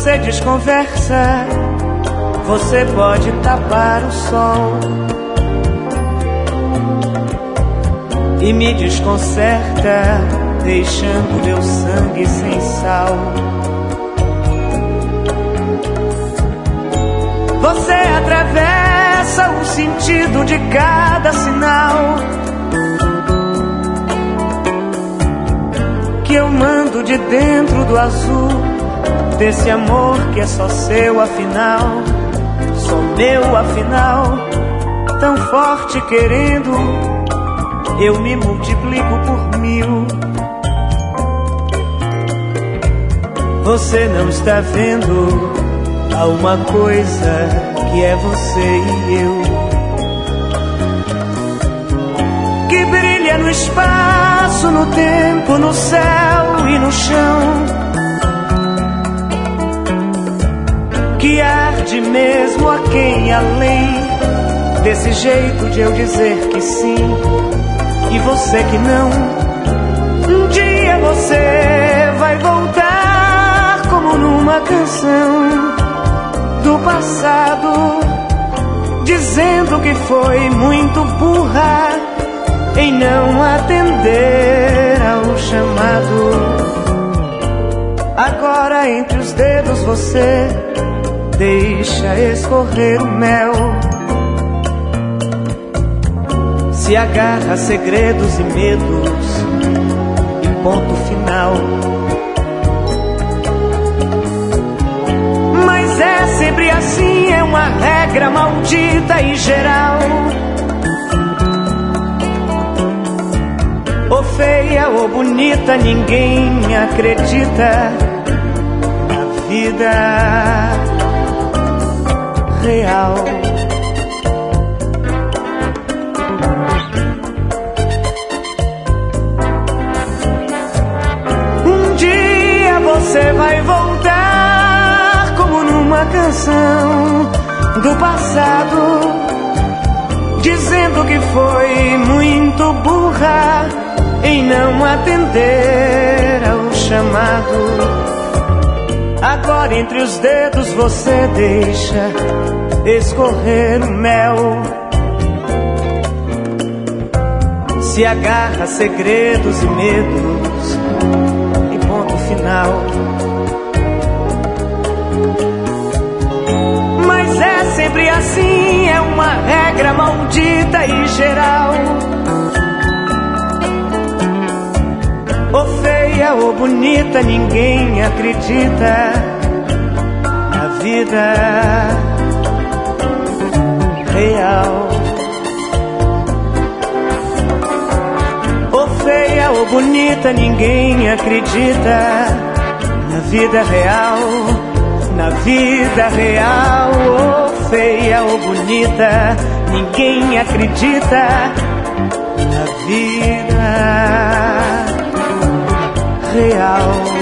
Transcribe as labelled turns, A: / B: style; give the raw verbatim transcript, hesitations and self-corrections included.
A: Você desconversa, você pode tapar o sol e me desconcerta, deixando meu sangue sem sal. Você atravessa o sentido de cada sinal que eu mando de dentro do azul, desse amor que é só seu afinal, só meu afinal, tão forte querendo, eu me multiplico por mil. Você não está vendo, há uma coisa que é você e eu, que brilha no espaço, no tempo, no céu e no chão, que arde mesmo a quem além, desse jeito de eu dizer que sim e você que não. Um dia você vai voltar como numa canção do passado, dizendo que foi muito burra em não atender ao chamado. Agora entre os dedos você deixa escorrer o mel, se agarra a segredos e medos e ponto final. Mas é sempre assim, é uma regra maldita e geral. Ou feia ou bonita, ninguém acredita na vida real. Um dia você vai voltar como numa canção do passado, dizendo que foi muito burra em não atender ao chamado. Agora entre os dedos você deixa escorrer o mel, se agarra a segredos e medos e ponto final. Mas é sempre assim, é uma regra maldita e geral. Ou feia ou bonita, ninguém acredita na vida real. Ou feia ou bonita, ninguém acredita na vida real. Na vida real. Ou feia ou bonita, ninguém acredita na vida real.